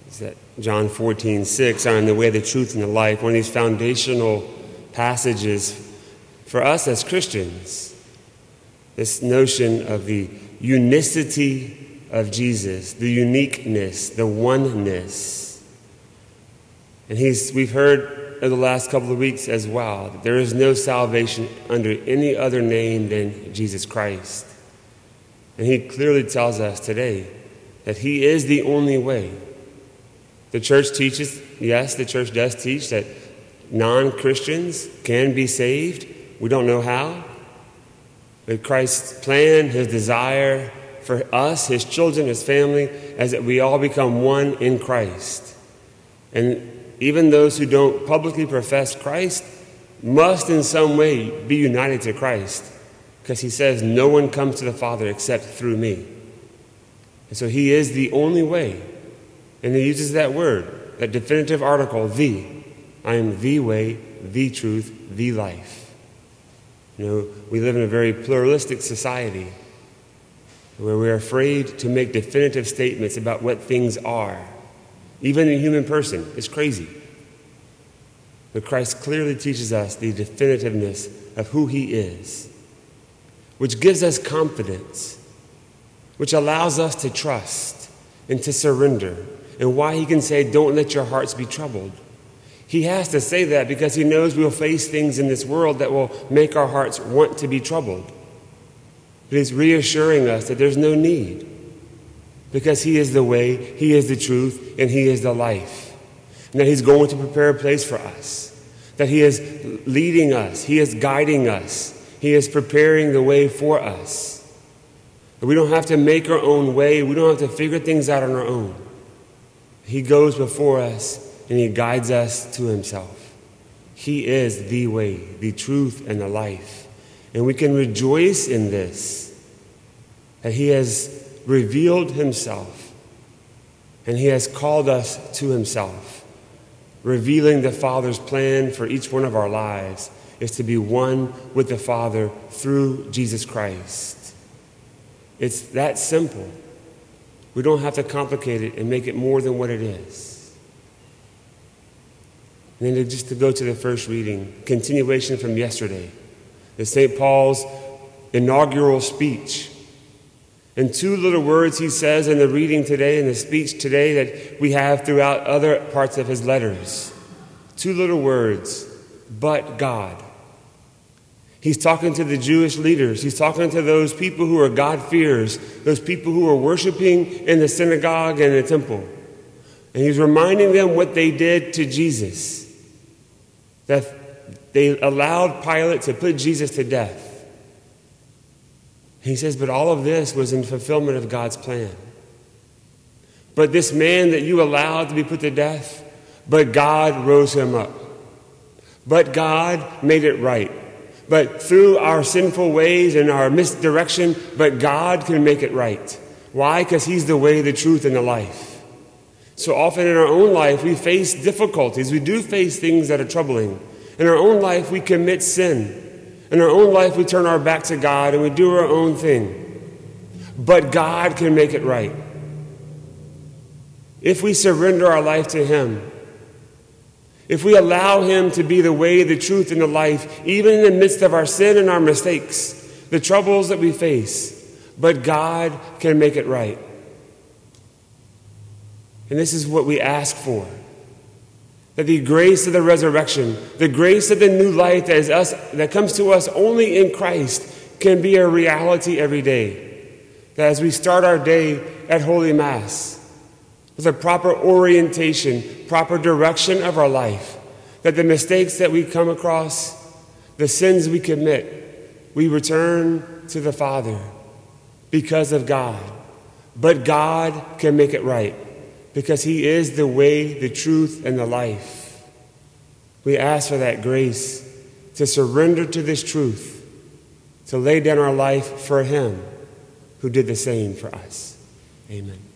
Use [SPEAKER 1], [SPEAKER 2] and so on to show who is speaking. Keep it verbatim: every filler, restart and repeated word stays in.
[SPEAKER 1] is that John fourteen six, I am the way, the truth, and the life, one of these foundational passages for us as Christians. This notion of the unicity of Jesus, the uniqueness, the oneness. And he's we've heard in the last couple of weeks as well that there is no salvation under any other name than Jesus Christ. And he clearly tells us today that he is the only way. The church teaches, yes, the church does teach that non-Christians can be saved. We don't know how. But Christ's plan, his desire for us, his children, his family, is that we all become one in Christ. And even those who don't publicly profess Christ must in some way be united to Christ, because he says no one comes to the Father except through me. And so he is the only way. And he uses that word, that definitive article, the. I am the way, the truth, the life. You know, we live in a very pluralistic society where we're afraid to make definitive statements about what things are. Even a human person is crazy. But Christ clearly teaches us the definitiveness of who he is, which gives us confidence, which allows us to trust and to surrender, and why he can say, don't let your hearts be troubled. He has to say that because he knows we'll face things in this world that will make our hearts want to be troubled. But he's reassuring us that there's no need, because he is the way, he is the truth, and he is the life. And that he's going to prepare a place for us, that he is leading us, he is guiding us, he is preparing the way for us. That we don't have to make our own way, we don't have to figure things out on our own. He goes before us and he guides us to himself. He is the way, the truth, and the life. And we can rejoice in this, that he has revealed himself and he has called us to himself, revealing the Father's plan for each one of our lives is to be one with the Father through Jesus Christ. It's that simple. We don't have to complicate it and make it more than what it is. And then to just to go to the first reading, continuation from yesterday, the Saint Paul's inaugural speech. And two little words he says in the reading today, in the speech today, that we have throughout other parts of his letters. Two little words, but God. He's talking to the Jewish leaders. He's talking to those people who are God-fearers, those people who are worshiping in the synagogue and the temple. And he's reminding them what they did to Jesus, that they allowed Pilate to put Jesus to death. He says, but all of this was in fulfillment of God's plan. But this man that you allowed to be put to death, but God rose him up. But God made it right. But through our sinful ways and our misdirection, but God can make it right. Why? Because he's the way, the truth, and the life. So often in our own life, we face difficulties. We do face things that are troubling. In our own life, we commit sin. In our own life, we turn our back to God and we do our own thing. But God can make it right. If we surrender our life to him, if we allow him to be the way, the truth, and the life, even in the midst of our sin and our mistakes, the troubles that we face, but God can make it right. And this is what we ask for. That the grace of the resurrection, the grace of the new life that is us, that comes to us only in Christ, can be a reality every day. That as we start our day at Holy Mass, with a proper orientation, proper direction of our life, that the mistakes that we come across, the sins we commit, we return to the Father because of God. But God can make it right, because he is the way, the truth, and the life. We ask for that grace to surrender to this truth, to lay down our life for him who did the same for us. Amen.